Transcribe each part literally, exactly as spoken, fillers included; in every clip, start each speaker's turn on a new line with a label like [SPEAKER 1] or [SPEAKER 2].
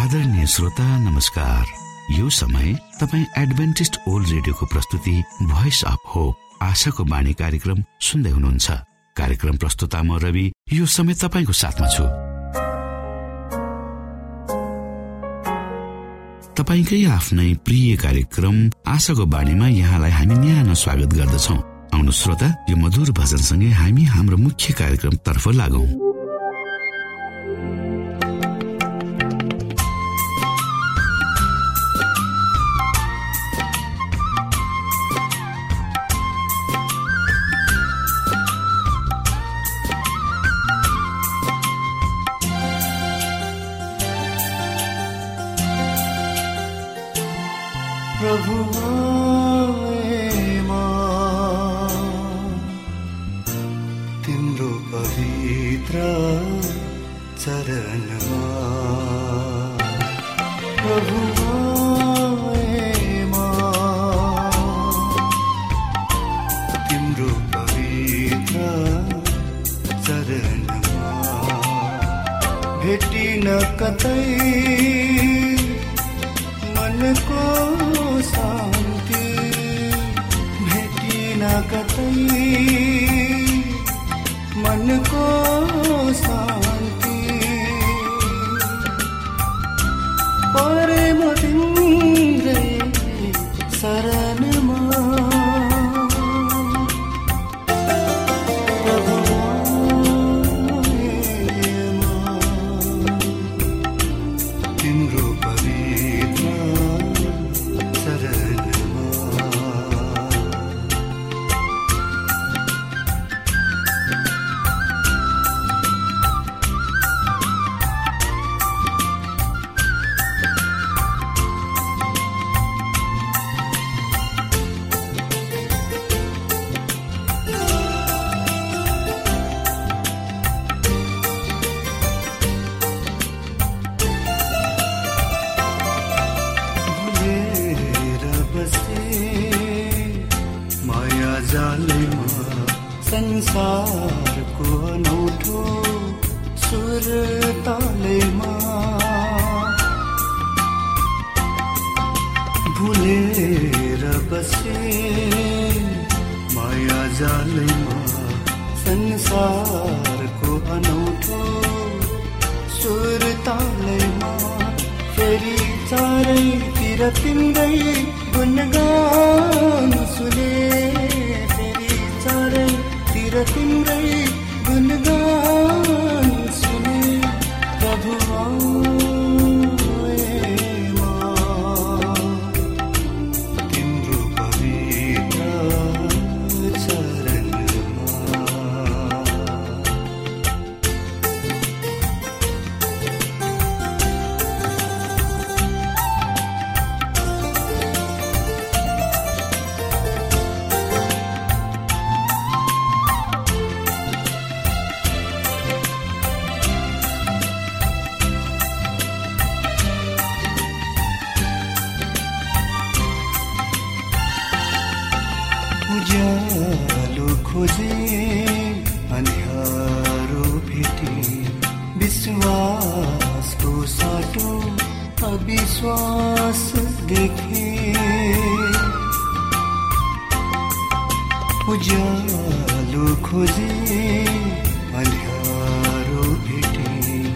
[SPEAKER 1] आदरणीय श्रोता नमस्कार। यो समय तपाईँ एडभेन्टिस्ट ओल्ड रेडियोको प्रस्तुति भोइस अफ होप आशाको बाणी कार्यक्रम सुन्दै हुनुहुन्छ। कार्यक्रम प्रस्तुता म रवि यो समय तपाईको साथमा छु। तपाईकै आफ्नै प्रिय कार्यक्रम आशाको बाणीमा यहाँलाई हामी न्यानो स्वागत गर्दछौँ। आउनु श्रोता, यो मधुर भजनसँगै हामी हाम्रो मुख्य कार्यक्रम तर्फ लागौं।
[SPEAKER 2] तिम्रो पवित्र चरणमा प्रभु तिम्रो पवित्र चरणमा भेटिन कतै मनको शान्ति, भेटिन कतै मनको शान्ति, परे म तिम्रै शरणमा तिम्रो पवित्र चरणमा। संसारको अनौठो सुर तालैमा भुलेर बसे, माया जालैमा संसारको अनौठो सुर तालैमा फेरि चारैतिर तिम्रै गुणगान सुने, फेरि चारै तिर तिम्रै गुणगान सुने प्रभु तिम्रो पवित्र चरणमा। उज्यालो खोजे अन्हारो भेटे, विश्वासको साटो अविश्वास देखे, उज्यालो खोजे अन्हारो भेटे,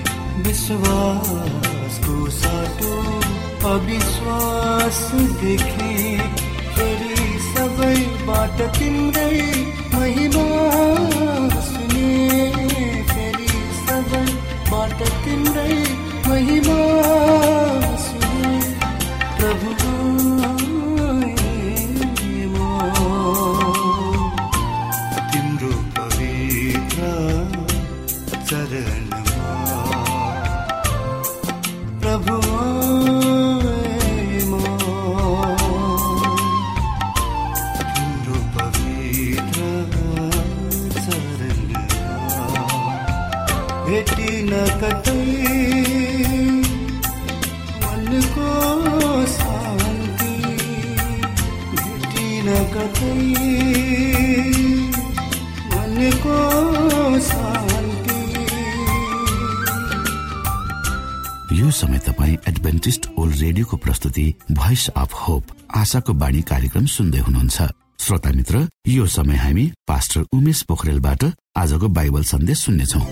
[SPEAKER 2] विश्वासको साटो अविश्वास देखे, फेरि सबैबाट तिम्रै महिमा सुने, फेरि सबैबाट तिम्रै महिमा सुने प्रभु तिम्रो पवित्र चरणमा प्रभु भेटिन कतै
[SPEAKER 1] यो समय तपाईँ एडभेन्टिस्ट ओल्ड रेडियोको प्रस्तुति भोइस अफ होप आशाको बाणी कार्यक्रम सुन्दै हुनुहुन्छ। श्रोता मित्र, यो समय हामी पास्टर उमेश पोखरेलबाट आजको बाइबल सन्देश सुन्नेछौँ।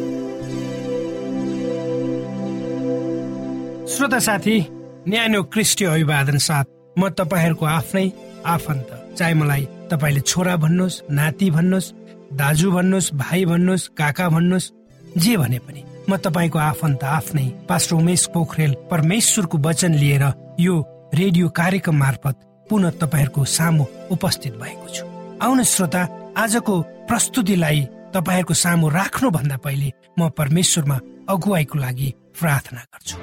[SPEAKER 3] श्रोता साथी, न्यानो क्रिस्टीय अभिवादन साथ म तपाईहरूको आफ्नै आफन्त, चाहे मलाई तपाईँले छोरा भन्नुहोस्, नाति भन्नुहोस्, दाजु भन्नुहोस्, भाइ भन्नुहोस्, काका भन्नुहोस्, जे भने पनि म तपाईँको आफन्त आफ्नै पास्टर उमेश पोखरेल परमेश्वरको वचन लिएर यो रेडियो कार्यक्रम मार्फत पुनः तपाईँहरूको सामु उपस्थित भएको छु। आउनुहोस् श्रोता, आजको प्रस्तुतिलाई तपाईँहरूको सामु राख्नुभन्दा पहिले म परमेश्वरमा अगुवाईको लागि प्रार्थना गर्छु।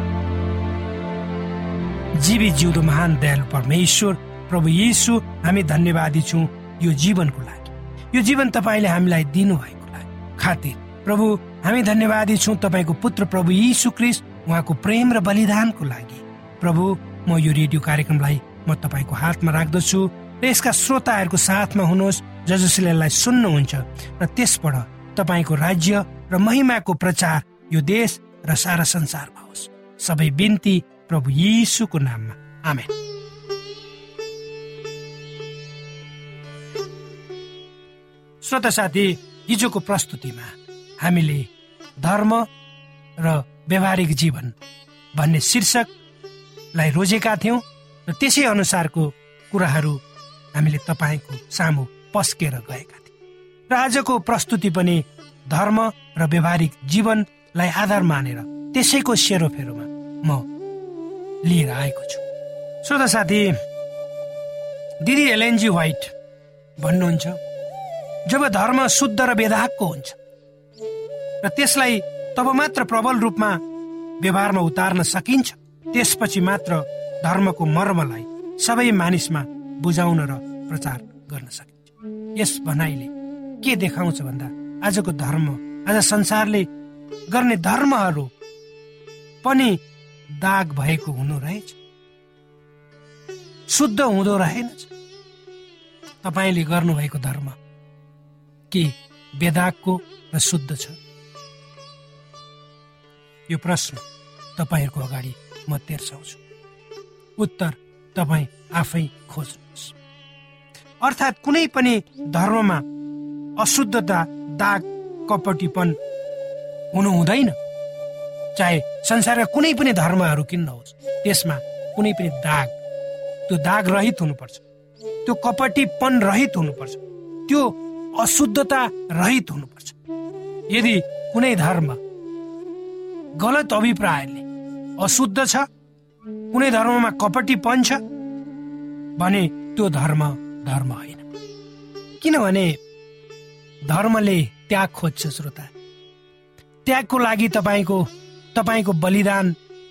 [SPEAKER 3] जीवित जिउँदो महान दयालु परमेश्वर प्रभु येशू, हामी धन्यवादी छौँ यो जीवनको लागि, यो जीवन तपाईँले हामीलाई दिनुभएको लागि खातिर। प्रभु, हामी धन्यवादी छौँ तपाईँको पुत्र प्रभु येशू ख्रीष्ट, उहाँको प्रेम र बलिदानको लागि। प्रभु, म यो रेडियो कार्यक्रमलाई म तपाईँको हातमा राख्दछु र यसका श्रोताहरूको साथमा हुनुहोस्, ज जसले यसलाई सुन्नुहुन्छ, र त्यसबाट तपाईँको राज्य र महिमाको प्रचार यो देश र सारा संसारमा होस्। सबै बिन्ती प्रभु येशूको नाममा, आमेन। श्रोता साथी, हिजोको प्रस्तुतिमा हामीले धर्म र व्यवहारिक जीवन भन्ने शीर्षकलाई रोजेका थियौँ र त्यसै अनुसारको कुराहरू हामीले तपाईँको सामु पस्केर गएका थियौँ। र आजको प्रस्तुति पनि धर्म र व्यवहारिक जीवनलाई आधार मानेर त्यसैको सेरोफेरोमा म लिएर आएको छु। श्रोता साथी, दिदी एलेन जी व्हाइट भन्नुहुन्छ, जब धर्म शुद्ध र बेदागको हुन्छ र त्यसलाई तब मात्र प्रबल रूपमा व्यवहारमा उतार्न सकिन्छ, त्यसपछि मात्र धर्मको मर्मलाई सबै मानिसमा बुझाउन र प्रचार गर्न सकिन्छ। यस भनाइले के देखाउँछ भन्दा आजको धर्म, आज संसारले गर्ने धर्महरू पनि दाग भएको हुनु रहेछ, शुद्ध हुँदो रहेनछ। तपाईँले गर्नुभएको धर्म के बेदागको र शुद्ध छ? यो प्रश्न तपाईँहरूको अगाडि म तेर्साउँछु। उत्तर तपाईँ आफै खोज्नुहोस्। अर्थात् कुनै पनि धर्ममा अशुद्धता, दाग, कपटीपन हुनु हुँदैन। चाहे संसारका कुनै पनि धर्महरू किन नहोस्, त्यसमा कुनै पनि दाग, त्यो दाग रहित हुनुपर्छ, त्यो कपटीपन रहित हुनुपर्छ, त्यो अशुद्धता रहित हुनुपर्छ। यदि कुनै धर्म गलत अभिप्रायले अशुद्ध छ, कुनै धर्ममा कपटीपन छ भने त्यो धर्म धर्म होइन। किनभने धर्मले त्याग खोज्छ। श्रोता, त्यागको लागि तपाईँको तपाईँको बलिदान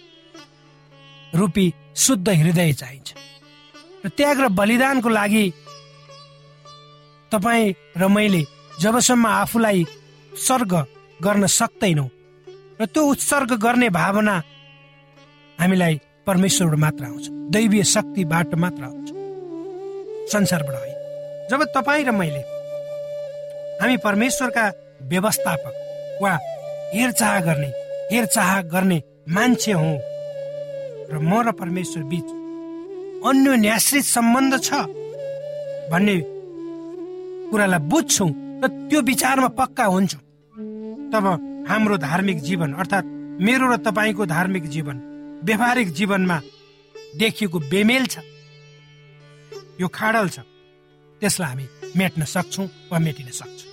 [SPEAKER 3] रूपी शुद्ध हृदय चाहिन्छ। र त्याग र बलिदानको लागि तपाईँ र मैले जबसम्म आफूलाई उत्सर्ग गर्न सक्दैनौँ र त्यो उत्सर्ग गर्ने भावना हामीलाई परमेश्वरबाट मात्र आउँछ, दैवीय शक्तिबाट मात्र आउँछ, संसारबाट होइन। जब तपाईँ र मैले हामी परमेश्वरका व्यवस्थापक वा हेरचाह गर्ने हेरचाह गर्ने मान्छे हौँ र म र परमेश्वर बीच अन्योन्याश्रित सम्बन्ध छ भन्ने कुरालाई बुझ्छौँ र त्यो विचारमा पक्का हुन्छौँ, तब हाम्रो धार्मिक जीवन अर्थात् मेरो र तपाईँको धार्मिक जीवन व्यवहारिक जीवनमा देखिएको बेमेल छ, यो खाडल छ, त्यसलाई हामी मेट्न सक्छौँ वा मेटिन सक्छौँ।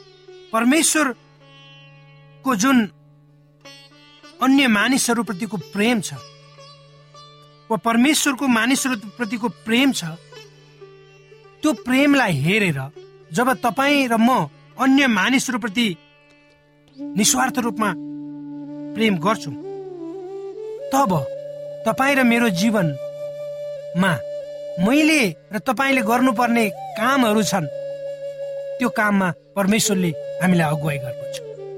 [SPEAKER 3] परमेश्वरको जुन अन्य मानिसहरूप्रतिको प्रेम छ वा परमेश्वरको मानिसहरूप्रतिको प्रेम छ, त्यो प्रेमलाई हेरेर जब तपाईँ र म अन्य मानिसहरूप्रति निस्वार्थ रूपमा प्रेम गर्छौँ, तब तपाईँ र मेरो जीवनमा मैले र तपाईँले गर्नुपर्ने कामहरू छन्, त्यो काममा परमेश्वरले हामीलाई अगुवाई गर्नुहुन्छ।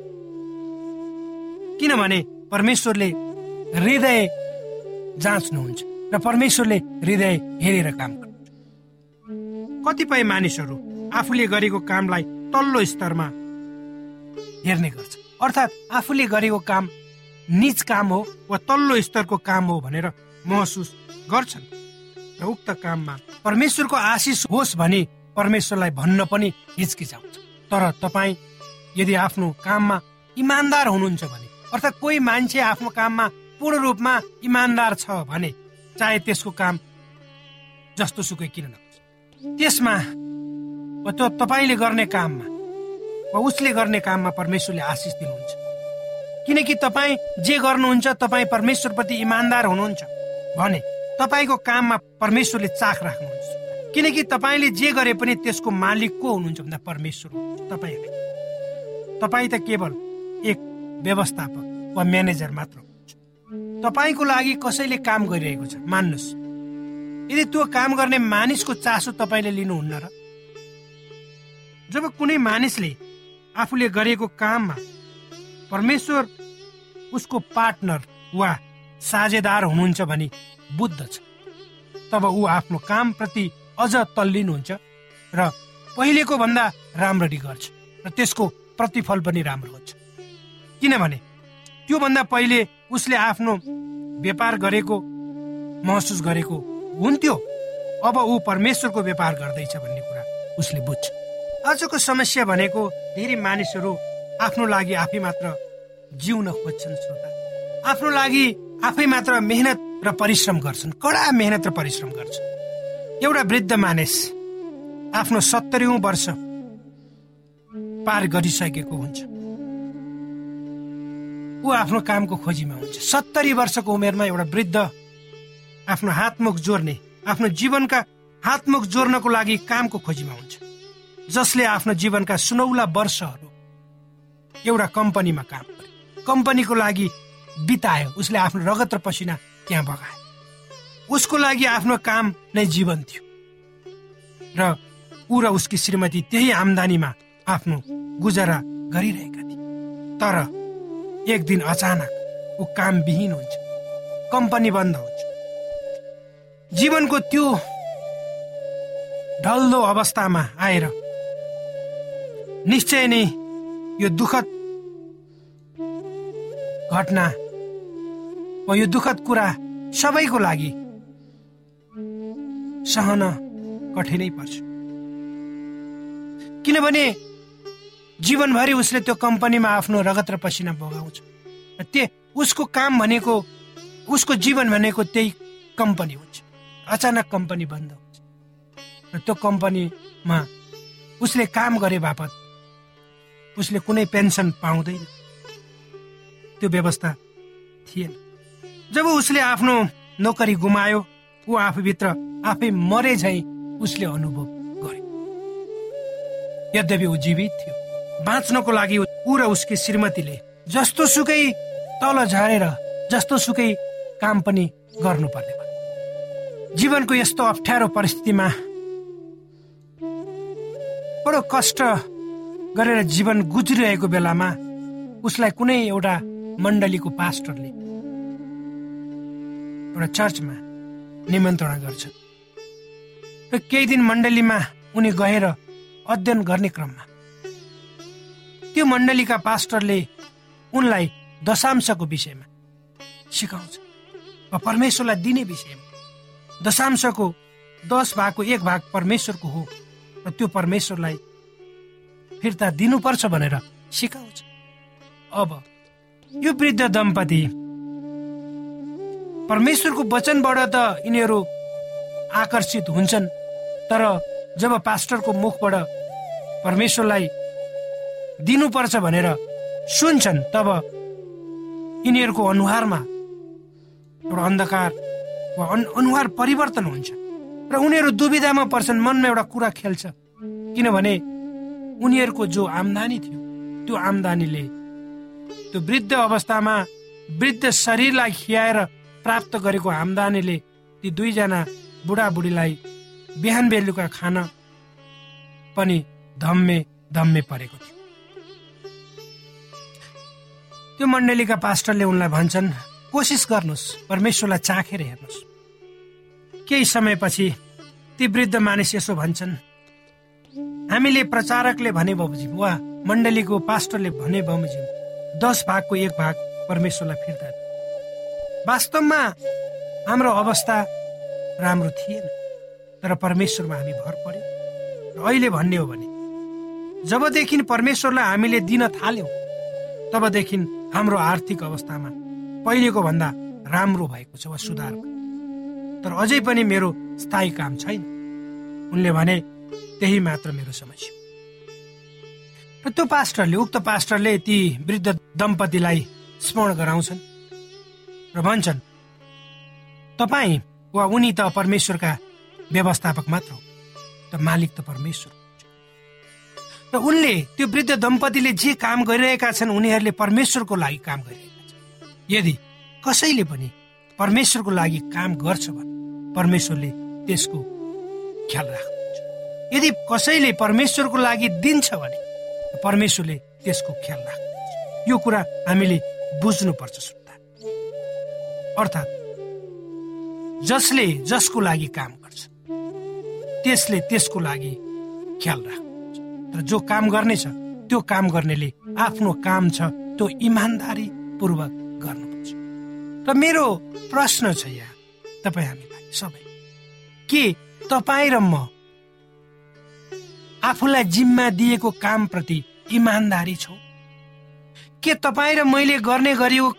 [SPEAKER 3] किनभने परमेश्वरले हृदय जाँच्नुहुन्छ र परमेश्वरले हृदय हेरेर काम गर्नुहुन्छ। कतिपय मानिसहरू आफूले गरेको कामलाई तल्लो स्तरमा हेर्ने गर्छ, अर्थात् आफूले गरेको काम नीच काम हो वा तल्लो स्तरको काम हो भनेर महसुस गर्छन् र उक्त काममा परमेश्वरको आशिष होस् भने परमेश्वरलाई भन्न पनि हिचकिचाउँछ। तर तपाईँ यदि आफ्नो काममा इमान्दार हुनुहुन्छ भने, अर्थात् कोही मान्छे आफ्नो काममा पूर्ण रूपमा इमान्दार छ भने चाहे त्यसको काम जस्तो सुकै किन नहोस्, त्यसमा त्यो तपाईँले गर्ने काममा वा उसले गर्ने काममा परमेश्वरले आशिष दिनुहुन्छ। किनकि तपाईँ जे गर्नुहुन्छ, तपाईँ परमेश्वरप्रति इमान्दार हुनुहुन्छ भने तपाईँको काममा परमेश्वरले चाख राख्नुहुन्छ। किनकि तपाईँले जे गरे पनि त्यसको मालिक को हुनुहुन्छ भन्दा परमेश्वर हुनुहुन्छ। तपाईँ तपाईँ त केवल एक व्यवस्थापक वा म्यानेजर मात्र हुनुहुन्छ। तपाईँको लागि कसैले काम गरिरहेको छ, मान्नुहोस्। यदि त्यो काम गर्ने मानिसको चासो तपाईँले लिनुहुन्न र जब कुनै मानिसले आफूले गरेको काममा परमेश्वर उसको पार्टनर वा साझेदार हुनुहुन्छ भने बुझ्दछ, तब ऊ आफ्नो कामप्रति अझ तल्लिनुहुन्छ र पहिलेको भन्दा राम्ररी गर्छ र त्यसको प्रतिफल पनि राम्रो हुन्छ। किनभने त्योभन्दा पहिले उसले आफ्नो व्यापार गरेको महसुस गरेको हुन्थ्यो, अब ऊ परमेश्वरको व्यापार गर्दैछ भन्ने कुरा उसले बुझ्छ। आजको समस्या भनेको धेरै मानिसहरू आफ्नो लागि आफै मात्र जिउन खोज्छन् श्रोता, आफ्नो लागि आफै मात्र मेहनत र परिश्रम गर्छन्, कडा मेहनत र परिश्रम गर्छन्। एउटा वृद्ध मानिस आफ्नो सत्तरीौं वर्ष पार गरिसकेको हुन्छ, ऊ आफ्नो कामको खोजीमा हुन्छ। सत्तरी वर्षको उमेरमा एउटा वृद्ध आफ्नो हातमुख जोड्ने, आफ्नो जीवनका हातमुख जोड्नको लागि कामको खोजीमा हुन्छ, जसले आफ्नो जीवनका सुनौला वर्षहरू एउटा कम्पनीमा काम गर्यो, कम्पनीको लागि बितायो। उसले आफ्नो रगत र पसिना त्यहाँ बगायो। उसको लागि आफ्नो काम नै जीवन थियो र ऊ र उसकी श्रीमती त्यही आम्दानीमा आफ्नो गुजारा गरिरहेका थिए। तर एक दिन अचानक ऊ कामविहीन हुन्छ, कम्पनी बन्द हुन्छ। जीवनको त्यो ढल्दो अवस्थामा आएर निश्चय नै यो दुःखद घटना वा यो दुःखद कुरा सबैको लागि सहन कठिनै पर्छ। किनभने जीवनभरि उसले त्यो कम्पनीमा आफ्नो रगत र पसिना बगाउँछ र त्यो उसको काम भनेको, उसको जीवन भनेको त्यही कम्पनी हुन्छ। अचानक कम्पनी बन्द हुन्छ र त्यो कम्पनीमा उसले काम गरे बापत उसले कुनै पेन्सन पाउँदैन, त्यो व्यवस्था थिएन। जब उसले आफ्नो नोकरी गुमायो, ऊ आफूभित्र आफै मरे झै उसले अनुभव गर्यो। यद्यपि ऊ जीवित थियो, बाँच्नको लागि ऊ र उसकी श्रीमतीले जस्तो सुकै तल झरेर जस्तो सुकै काम पनि गर्नुपर्ने भयो। जीवनको यस्तो अप्ठ्यारो परिस्थितिमा बडो कष्ट गरेर जीवन गुज्रिरहेको बेलामा उसलाई कुनै एउटा मण्डलीको पास्टरले एउटा चर्चमा निमन्त्रणा गर्छ र केही दिन मण्डलीमा उनी गएर अध्ययन गर्ने क्रममा त्यो मण्डलीका पास्टरले उनलाई दशांशको विषयमा सिकाउँछ वा परमेश्वरलाई दिने विषयमा। दशांशको दस भागको एक भाग परमेश्वरको हो र त्यो परमेश्वरलाई फिर्ता दिनुपर्छ भनेर सिकाउँछ। अब यो वृद्ध दम्पति परमेश्वरको वचनबाट त यिनीहरू आकर्षित हुन्छन्, तर जब पास्टरको मुखबाट परमेश्वरलाई दिनुपर्छ भनेर सुन्छन् तब यिनीहरूको अनुहारमा एउटा अन्धकार वा अनुहार परिवर्तन हुन्छ र उनीहरू दुविधामा पर्छन्। मनमा एउटा कुरा खेल्छ, किनभने उनीहरूको जो आम्दानी थियो त्यो आम्दानीले, त्यो वृद्ध अवस्थामा वृद्ध शरीरलाई खियाएर प्राप्त गरेको आम्दानीले ती दुईजना बुढाबुढीलाई बिहान बेलुका खान पनि धम्मे धम्मे परेको थियो। त्यो मण्डलीका पास्टरले उनलाई भन्छन्, कोसिस गर्नुहोस्, परमेश्वरलाई चाखेर हेर्नुहोस्। केही समयपछि ती वृद्ध मानिस यसो भन्छन्, हामीले प्रचारकले भने बमोजिम वा मण्डलीको पास्टरले भने बमोजिम दस भागको एक भाग परमेश्वरलाई फिर्ता दिए। वास्तवमा हाम्रो अवस्था राम्रो थिएन, तर परमेश्वरमा हामी भर पर्यौँ। र अहिले भन्ने हो भने जबदेखि परमेश्वरलाई हामीले दिन थाल्यौँ तबदेखि हाम्रो आर्थिक अवस्थामा पहिलेको भन्दा राम्रो भएको छ वा सुधार भयो। तर अझै पनि मेरो स्थायी काम छैन। उनले भने त्यही मात्र मेरो समस्या। र त्यो पास्टरले उक्त पास्टरले ती वृद्ध दम्पतिलाई स्मरण गराउँछन् र भन्छन्, तपाईँ वा उनी त परमेश्वरका व्यवस्थापक मात्र हो, त मालिक त परमेश्वर। र उनले त्यो वृद्ध दम्पतिले जे काम गरिरहेका छन् उनीहरूले परमेश्वरको लागि काम गरिरहेका छन्। यदि कसैले पनि परमेश्वरको लागि काम गर्छ भने परमेश्वरले त्यसको ख्याल राख्नुहुन्छ। यदि कसैले परमेश्वरको लागि दिन्छ भने परमेश्वरले त्यसको ख्याल राख्नुहुन्छ। यो कुरा हामीले बुझ्नुपर्छ श्रोता। अर्थात् जसले जसको लागि काम गर्छ त्यसले त्यसको लागि ख्याल राख्नुहुन्छ। तर जो काम गर्नेछ त्यो काम गर्नेले आफ्नो काम छ त्यो इमान्दारी पूर्वक गर्नुपर्छ। र मेरो प्रश्न छ यहाँ तपाईँ हामीलाई सबै, के तपाईँ र म आफूलाई जिम्मा दिएको काम प्रति इमान्दारी छौँ? के तपाईँ र मैले गर्ने गरेको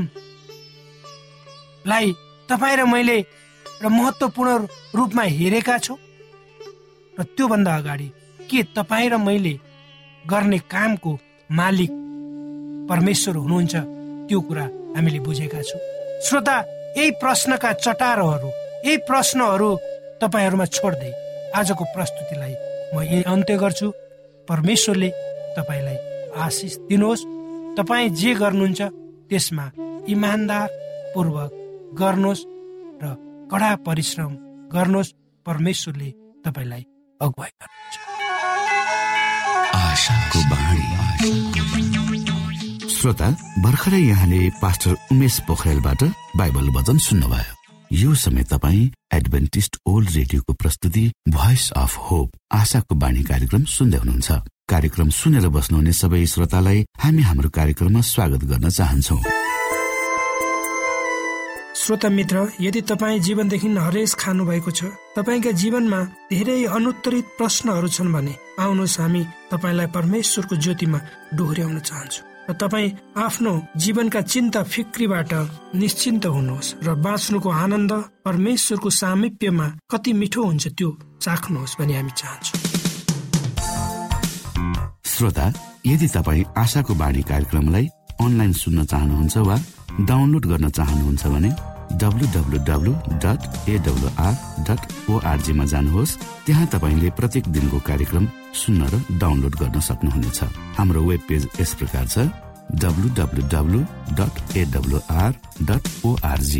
[SPEAKER 3] कामलाई तपाईँ र मैले र महत्त्वपूर्ण रूपमा हेरेका छौँ? र त्योभन्दा अगाडि के तपाईँ र मैले गर्ने कामको मालिक परमेश्वर हुनुहुन्छ? त्यो कुरा हामीले बुझेका छौँ। श्रोता, यही प्रश्नका चटारोहरू, यही प्रश्नहरू तपाईँहरूमा छोड्दै आजको प्रस्तुतिलाई म यही अन्त्य गर्छु। परमेश्वरले तपाईँलाई आशिष दिनुहोस्। तपाईँ जे गर्नुहुन्छ त्यसमा इमान्दार पूर्वक गर्नुहोस् र कडा परिश्रम गर्नुहोस्। परमेश्वरले तपाईँलाई अगुवाई गर्नुहुन्छ।
[SPEAKER 1] आशाको बाणी। श्रोता, भर्खरै यहाँले पास्टर उमेश पोखरेलबाट बाइबल वचन सुन्नुभयो। यो समय तपाईँ एडभेन्टिस्ट ओल्ड रेडियोको प्रस्तुति भोइस अफ होप आशाको बाणी कार्यक्रम सुन्दै हुनुहुन्छ। कार्यक्रम सुनेर बस्नुहुने सबै श्रोतालाई हामी हाम्रो कार्यक्रममा स्वागत गर्न चाहन्छौ।
[SPEAKER 3] श्रोता मित्र, यदि तपाईँ जीवनदेखि हरेस खानु भएको छ, तपाईँका जीवनमा धेरै अनुत्तरित प्रश्नहरू छन् भने आउनुहोस् हामी तपाईँलाई परमेश्वरको ज्योतिमा डोहोर्याउन चाहन्छौँ र तपाईँ आफ्नो जीवनका चिन्ता फिक्रीबाट निश्चिन्त हुनुहोस् र बाँच्नुको आनन्द परमेश्वरको सामिप्यमा कति मिठो हुन्छ त्यो चाख्नुहोस् भनी हामी चाहन्छौँ।
[SPEAKER 1] श्रोता, यदि तपाईँ आशाको बाणी कार्यक्रमलाई अनलाइन सुन्न चाहनुहुन्छ वा डाउनलोड गर्न चाहनुहुन्छ भने W W W dot AWR dot ORG मा जानुहोस्। त्यहाँ तपाईँले प्रत्येक दिनको कार्यक्रम सुन्न र डाउनलोड गर्न सक्नुहुनेछ। हाम्रो वेब पेज यस प्रकार छ W W W dot AWR dot ORG.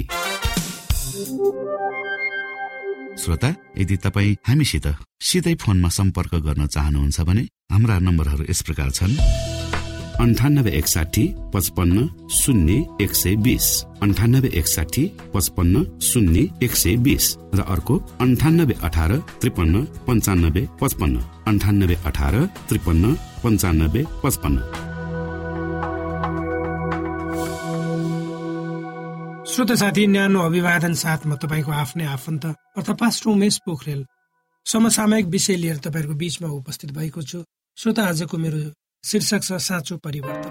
[SPEAKER 1] श्रोता, यदि तपाईँ हामीसित सिधै फोनमा सम्पर्क गर्न चाहनुहुन्छ भने हाम्रा नम्बरहरू यस प्रकार छन् अन्ठानब्बे एकसाठी पचपन्न शून्य एक सय बिस अन्ठानब्बे एकसाठी पचपन्न शून्य एक सय बिस र अर्को अन्ठानब्बे अठार त्रिपन्न पन्चानब्बे पचपन्न अन्ठानब्बे अठार त्रिपन्न पन्चानब्बे पचपन्न।
[SPEAKER 3] श्रोता साथी, न्यानो अभिवादन साथमा तपाईँको आफ्नै आफन्त अर्थात् पास्टर उमेश पोखरेल समसामयिक विषय लिएर तपाईँहरूको बीचमा उपस्थित भएको छु। श्रोता, आजको मेरो शीर्षक छ साँचो परिवर्तन।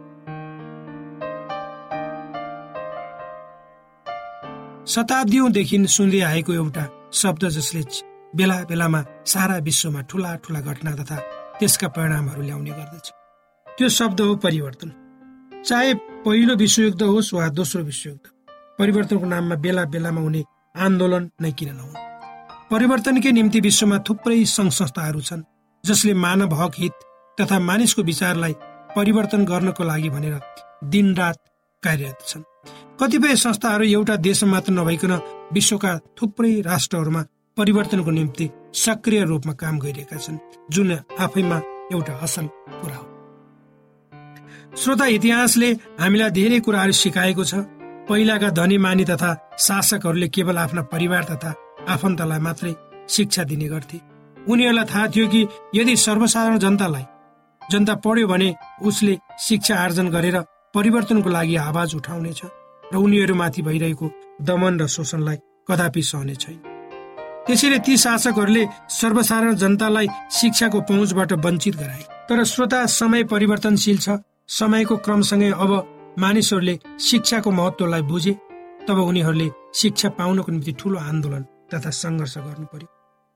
[SPEAKER 3] शताब्दीौंदेखि सुन्दै आएको एउटा शब्द जसले बेला बेलामा सारा विश्वमा ठूला ठूला घटना तथा त्यसका परिणामहरू ल्याउने गर्दछ, त्यो शब्द हो परिवर्तन। चाहे पहिलो विश्वयुद्ध होस् वा दोस्रो विश्वयुद्ध, परिवर्तनको नाममा बेला बेलामा हुने आन्दोलन नै किन नहुन्। परिवर्तनकै निम्ति विश्वमा थुप्रै सङ्घ संस्थाहरू छन् जसले मानव हक हित तथा मानिसको विचारलाई परिवर्तन गर्नको लागि भनेर दिनरात कार्यरत छन्। कतिपय संस्थाहरू एउटा देशमा मात्र नभइकन विश्वका थुप्रै राष्ट्रहरूमा परिवर्तनको निम्ति सक्रिय रूपमा काम गरिरहेका छन्, जुन आफैमा एउटा असल कुरा हो। श्रोता, इतिहासले हामीलाई धेरै कुराहरू सिकाएको छ। पहिलाका धनी मानी तथा शासकहरूले केवल आफ्ना परिवार तथा आफन्तलाई मात्रै शिक्षा दिने गर्थे। उनीहरूलाई थाहा थियो कि यदि सर्वसाधारण जनतालाई जनता पढ्यो भने उसले शिक्षा आर्जन गरेर परिवर्तनको लागि आवाज उठाउनेछ र उनीहरूमाथि भइरहेको दमन र शोषणलाई कदापि सहने छैन। त्यसैले ती शासकहरूले सर्वसाधारण जनतालाई शिक्षाको पहुँचबाट वञ्चित गराए। तर श्रोता, समय परिवर्तनशील छ। समयको क्रमसँगै अब मानिसहरूले शिक्षाको महत्त्वलाई बुझे। तब उनीहरूले शिक्षा पाउनको निम्ति ठूलो आन्दोलन तथा सङ्घर्ष गर्नु पर्यो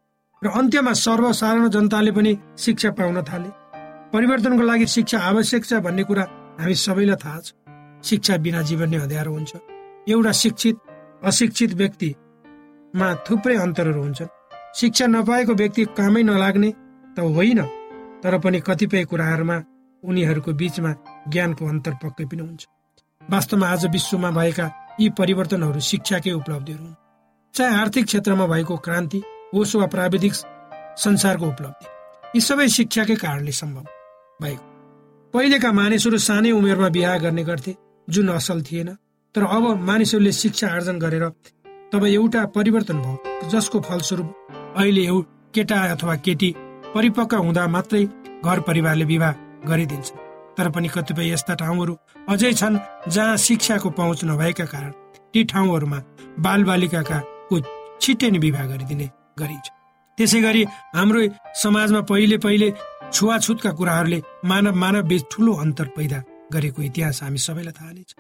[SPEAKER 3] र अन्त्यमा सर्वसाधारण जनताले पनि शिक्षा पाउन थाले। परिवर्तनको लागि शिक्षा आवश्यक छ भन्ने कुरा हामी सबैलाई थाहा छ। शिक्षा बिना जीवन नै अँध्यारो हुन्छ। एउटा शिक्षित अशिक्षित व्यक्तिमा थुप्रै अन्तरहरू हुन्छन्। शिक्षा नपाएको व्यक्ति कामै नलाग्ने त होइन, तर पनि कतिपय कुराहरूमा उनीहरूको बीचमा ज्ञानको अन्तर पक्कै पनि हुन्छ। वास्तवमा आज विश्वमा भएका यी परिवर्तनहरू शिक्षाकै उपलब्धिहरू हुन्। चाहे आर्थिक क्षेत्रमा भएको क्रान्ति होस् वा प्राविधिक संसारको उपलब्धि, यी सबै शिक्षाकै कारणले सम्भव भएको। पहिलेका मानिसहरू सानै उमेरमा बिहा गर्ने गर्थे, जुन असल थिएन। तर अब मानिसहरूले शिक्षा आर्जन गरेर तब एउटा परिवर्तन भयो, जसको फलस्वरूप अहिले एउटा केटा अथवा केटी परिपक्व हुँदा मात्रै घर परिवारले विवाह गरिदिन्छ। तर पनि कतिपय यस्ता ठाउँहरू अझै छन् जहाँ शिक्षाको पहुँच नभएका कारण ती ठाउँहरूमा बालबालिकाका को छिट्टै नै विवाह गरिदिने गरिन्छ। त्यसै गरी हाम्रो समाजमा पहिले पहिले छुवाछुतका कुराहरूले मानव मानव बीच ठूलो अन्तर पैदा गरेको इतिहास हामी सबैलाई थाहा नै छ।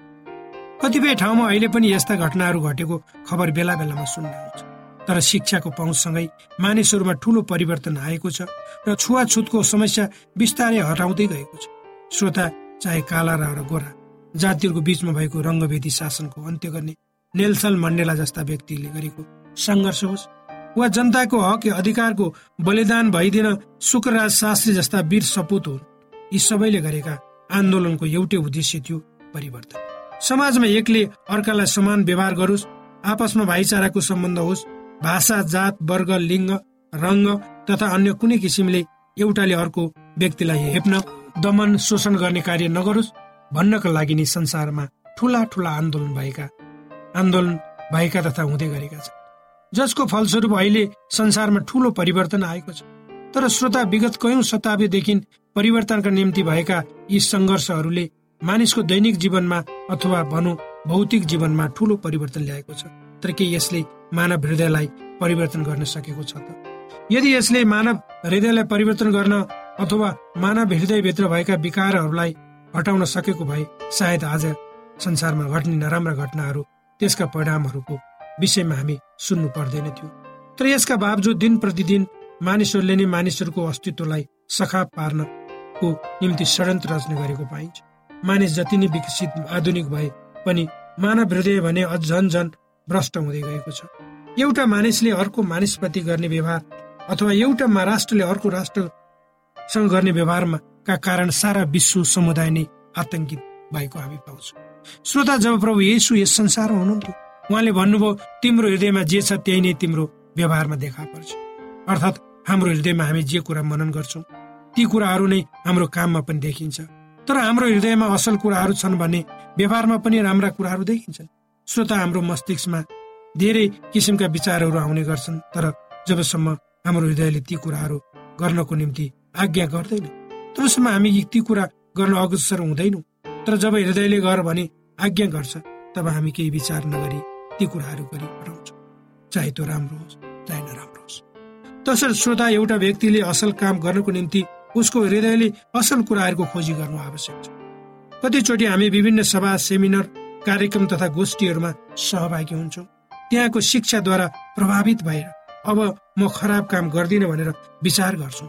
[SPEAKER 3] कतिपय ठाउँमा अहिले पनि यस्ता घटनाहरू घटेको खबर बेला बेलामा सुन्न आउँछ। तर शिक्षाको पहुँचसँगै मानिसहरूमा ठूलो परिवर्तन आएको छ र छुवाछुतको समस्या बिस्तारै हटाउँदै गएको छ। श्रोता, चाहे काला र गोरा जातिहरूको बीचमा भएको रङ्गभेदी शासनको अन्त्य गर्ने नेल्सन मण्डेला जस्ता व्यक्तिले गरेको सङ्घर्ष होस् वा जनताको हक अधिकारको बलिदान भइदिन शुक्रराज शास्त्री जस्ता वीर सपूत हुन्, यी सबैले गरेका आन्दोलनको एउटै उद्देश्य थियो परिवर्तन। समाजमा एकले अर्कालाई समान व्यवहार गरोस्, आपसमा भाइचाराको सम्बन्ध होस्, भाषा, जात, वर्ग, लिङ्ग, रङ्ग तथा अन्य कुनै किसिमले एउटाले अर्को व्यक्तिलाई हेप्न, दमन, शोषण गर्ने कार्य नगरोस् भन्नका लागि नै संसारमा ठूला ठूला आन्दोलन भएका आन्दोलन भएका तथा हुँदै गरेका छन्, जसको फलस्वरूप अहिले संसारमा ठूलो परिवर्तन आएको छ। तर श्रोता, विगत कयौं शताब्दीदेखि परिवर्तनका निम्ति भएका यी सङ्घर्षहरूले मानिसको दैनिक जीवनमा अथवा भनौँ भौतिक जीवनमा ठूलो परिवर्तन ल्याएको छ। तर के यसले मानव हृदयलाई परिवर्तन गर्न सकेको छ त? यदि यसले मानव हृदयलाई परिवर्तन गर्न अथवा मानव हृदयभित्र भएका विकारहरूलाई हटाउन सकेको भए सायद आज संसारमा घट्ने नराम्रा घटनाहरू, त्यसका परिणामहरूको विषयमा हामी सुन्नु पर्दैन थियो। तर यसका बावजुद दिन प्रतिदिन मानिसहरूले नै मानिसहरूको अस्तित्वलाई सखाप पार्नको निम्ति षड्यन्त्र रच्ने गरेको पाइन्छ। मानिस जति नै विकसित आधुनिक भए पनि मानव हृदय भने अझ झन झन भ्रष्ट हुँदै गएको छ। एउटा मानिसले अर्को मानिसप्रति गर्ने व्यवहार अथवा एउटा राष्ट्रले अर्को राष्ट्रसँग गर्ने व्यवहारमा का कारण सारा विश्व समुदाय नै आतंकित भएको हामी पाउँछौँ। श्रोता, जब प्रभु येशू यस संसारमा हुनुहुन्थ्यो, उहाँले भन्नुभयो, तिम्रो हृदयमा जे छ त्यही नै तिम्रो व्यवहारमा देखा पर्छ। अर्थात् हाम्रो हृदयमा हामी जे कुरा मनन गर्छौँ ती कुराहरू नै हाम्रो काममा पनि देखिन्छ। तर हाम्रो हृदयमा असल कुराहरू छन् भने व्यवहारमा पनि राम्रा कुराहरू देखिन्छन्। श्रोता, हाम्रो मस्तिष्कमा धेरै किसिमका विचारहरू आउने गर्छन्, तर जबसम्म हाम्रो हृदयले ती कुराहरू गर्नको निम्ति आज्ञा गर्दैन तबसम्म हामी ती कुरा गर्न अग्रसर हुँदैनौँ। तर जब हृदयले गर भने आज्ञा गर्छ, तब हामी केही विचार नगरी ती कुराहरू गरी पठाउँछौँ, चाहे त्यो राम्रो होस् चाहे नराम्रो होस्। तसर्थ श्रोता, एउटा व्यक्तिले असल काम गर्नको निम्ति उसको हृदयले असल कुराहरूको खोजी गर्नु आवश्यक छ। कतिचोटि हामी विभिन्न सभा, सेमिनार, कार्यक्रम तथा गोष्ठीहरूमा सहभागी हुन्छौँ। त्यहाँको शिक्षाद्वारा प्रभावित भएर अब म खराब काम गर्दिन भनेर विचार गर्छौँ।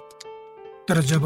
[SPEAKER 3] तर जब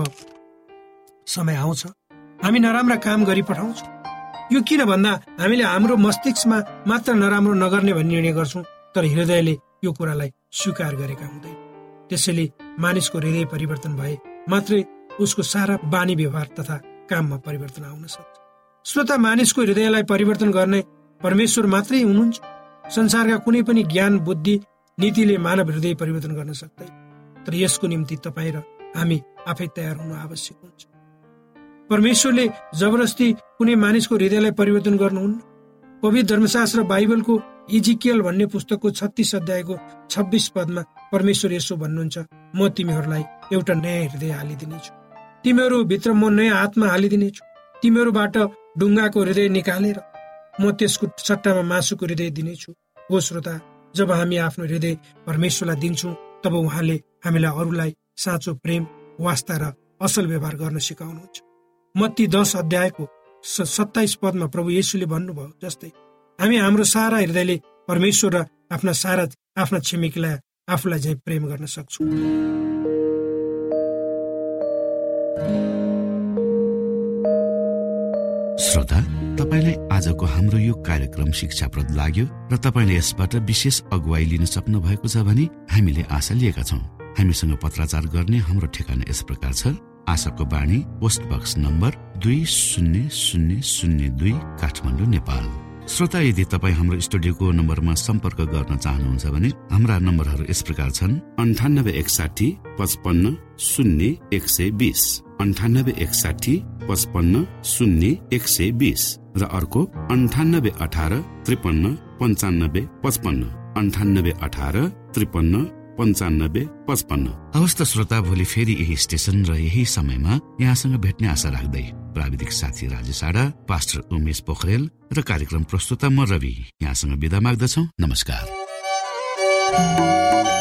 [SPEAKER 3] समय आउँछ हामी नराम्रा काम गरी पठाउँछौँ। यो किन भन्दा हामीले हाम्रो मस्तिष्कमा मात्र नराम्रो नगर्ने भन्ने निर्णय गर्छौँ, तर हृदयले यो कुरालाई स्वीकार गरेका हुँदैन। त्यसैले मानिसको हृदय परिवर्तन भए मात्रै उसको सारा बानी व्यवहार तथा काममा परिवर्तन आउन सक्छ। श्रोता, मानिसको हृदयलाई परिवर्तन गर्ने परमेश्वर मात्रै हुनुहुन्छ। संसारका कुनै पनि ज्ञान, बुद्धि, नीतिले मानव हृदय परिवर्तन गर्न सक्दैन। तर यसको निम्ति तपाईँ र हामी आफै तयार हुनु आवश्यक हुन्छ। परमेश्वरले जबरजस्ती कुनै मानिसको हृदयलाई परिवर्तन गर्नुहुन्न। पवित्र धर्मशास्त्र बाइबलको इजिकियल भन्ने पुस्तकको छत्तीस अध्यायको छब्बीस पदमा परमेश्वर यसो भन्नुहुन्छ, म तिमीहरूलाई एउटा नयाँ हृदय हालिदिनेछु, तिमीहरू भित्र म नयाँ आत्मा हालिदिनेछु, तिमीहरूबाट डुङ्गाको हृदय निकालेर म त्यसको सट्टामा मासुको हृदय दिनेछु। हो श्रोता, जब हामी आफ्नो हृदय परमेश्वरलाई दिन्छौँ तब उहाँले हामीलाई अरूलाई साँचो प्रेम, वास्ता र असल व्यवहार गर्न सिकाउनुहुन्छ। मत्ती दस अध्यायको सत्ताइस पदमा प्रभु येशूले भन्नुभयो जस्तै हामी हाम्रो सारा हृदयले परमेश्वर र आफ्ना सारा आफ्ना छिमेकीलाई आफूलाई चाहिँ प्रेम गर्न सक्छौँ।
[SPEAKER 1] श्रोता, तपाईलाई आजको हाम्रो यो कार्यक्रम शिक्षाप्रद लाग्यो र तपाईले यसबाट विशेष अगुवाई लिन सक्नु भएको छ भने हामीले आशा लिएका छौँ। हामीसँग पत्राचार गर्ने हाम्रो ठेगाना यस प्रकार छ। आशाको बाणी, पोस्ट बक्स नम्बर दुई शून्य शून्य शून्य दुई, काठमाडौँ, नेपाल। श्रोता, यदि तपाईँ हाम्रो स्टुडियोको नम्बरमा सम्पर्क गर्न चाहनुहुन्छ भने हाम्रा नम्बरहरू यस प्रकार छन्: अन्ठानब्बे एकसाठी पचपन्न शून्य एक सय बिस, अन्ठानब्बे एकसाठी पचपन्न शून्य एक सय बिस र अर्को अन्ठानब्बे अठार त्रिपन्न पन्चानब्बे पचपन्न, अन्ठानब्बे अठार त्रिपन्न पन्चानब्बे पचपन्न। हवस् त श्रोता, भोलि फेरि यही स्टेशन र यही समयमा यहाँसँग भेट्ने आशा राख्दै प्राविधिक साथी राजेश आडा, पास्टर उमेश पोखरेल र कार्यक्रम प्रस्तुता म रवि यहाँसँग बिदा माग्दछौ। नमस्कार।